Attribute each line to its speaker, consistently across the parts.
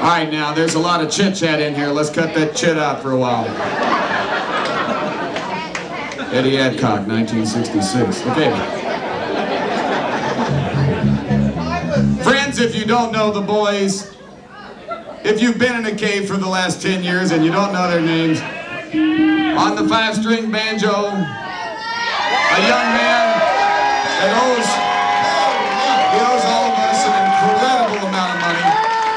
Speaker 1: All right, now, there's a lot of chit-chat in here. Let's cut that chit out for a while. Eddie Adcock, 1966. Okay. Friends, if you don't know the boys, if you've been in a cave for the last 10 years and you don't know their names, on the 5-string banjo, a young man that owes all of us an incredible amount of money.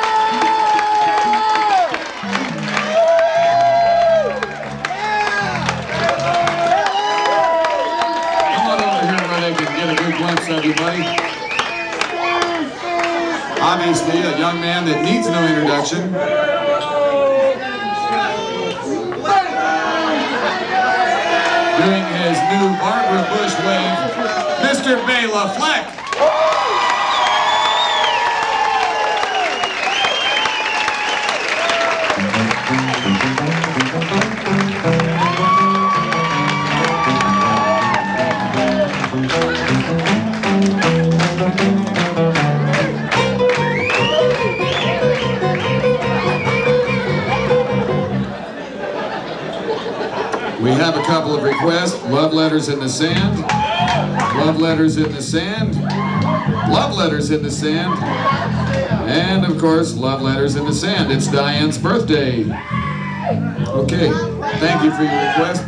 Speaker 1: Come on over here where they can get a good glimpse of you, buddy. Obviously, a young man that needs no introduction. Doing his new Barbara Bush wave, Mr. Bela Fleck. We have a couple of requests. Love letters in the sand. Love letters in the sand. Love letters in the sand. And of course, love letters in the sand. It's Diane's birthday. Okay, thank you for your request.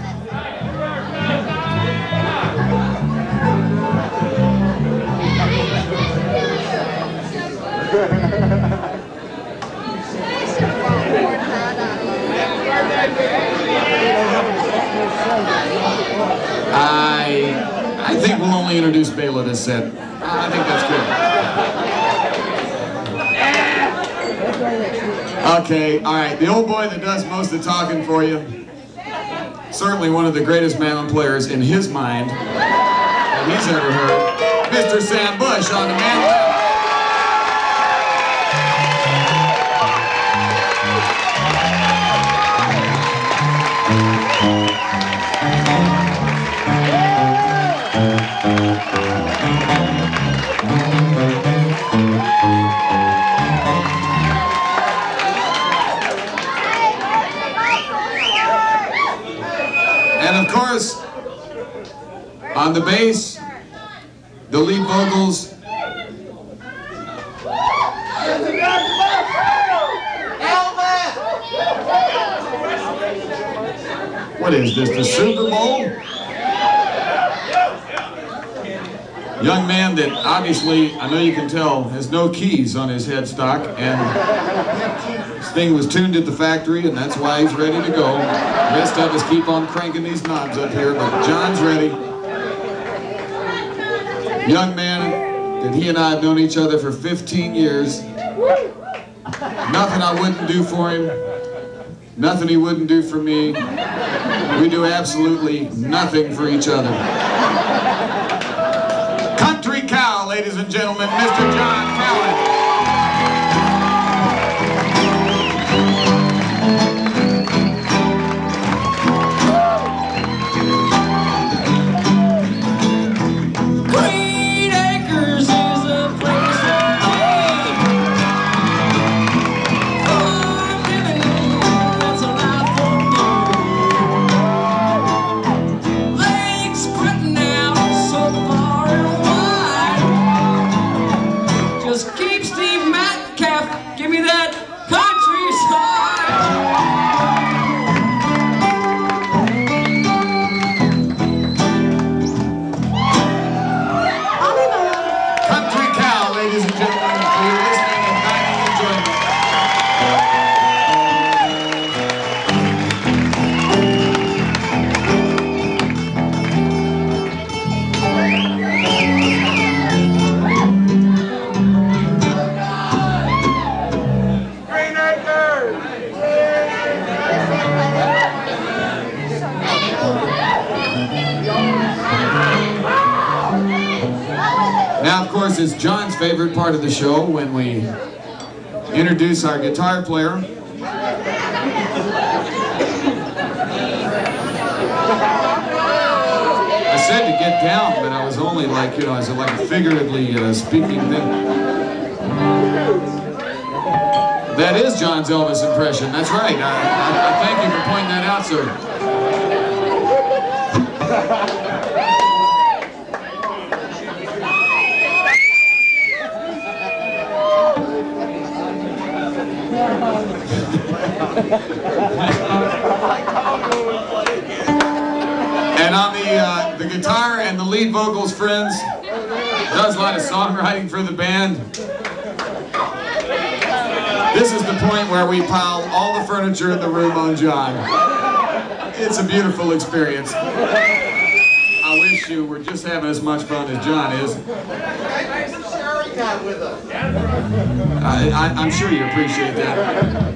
Speaker 1: I think we'll only introduce Bela this set. I think that's good. Okay, all right. The old boy that does most of the talking for you. Certainly one of the greatest mandolin players in his mind that he's ever heard. Mr. Sam Bush on the mandolin. And of course, on the bass, the lead vocals. What is this, the Super Bowl? Young man that obviously, I know you can tell, has no keys on his headstock, and this thing was tuned at the factory, and that's why he's ready to go. The rest of us keep on cranking these knobs up here, but John's ready. Young man that he and I have known each other for 15 years. Nothing I wouldn't do for him. Nothing he wouldn't do for me. We do absolutely nothing for each other. Country Cow, ladies and gentlemen, Mr. John Cowan. Now, of course, it's John's favorite part of the show when we introduce our guitar player. I said to get down, but I was only like, you know, as like a figuratively speaking thing. That is John's Elvis impression. That's right. I thank you for pointing that out, sir. And on the guitar and the lead vocals, friends, does a lot of songwriting for the band. This is the point where we pile all the furniture in the room on John. It's a beautiful experience. I wish you were just having as much fun as John is. I'm sure you appreciate that.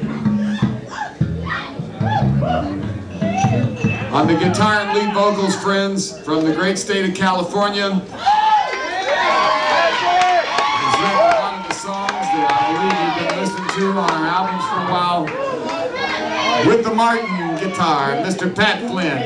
Speaker 1: On the guitar and lead vocals, friends, from the great state of California, is one of the songs that I believe you've been listening to on our albums for a while. With the Martin guitar, Mr. Pat Flynn.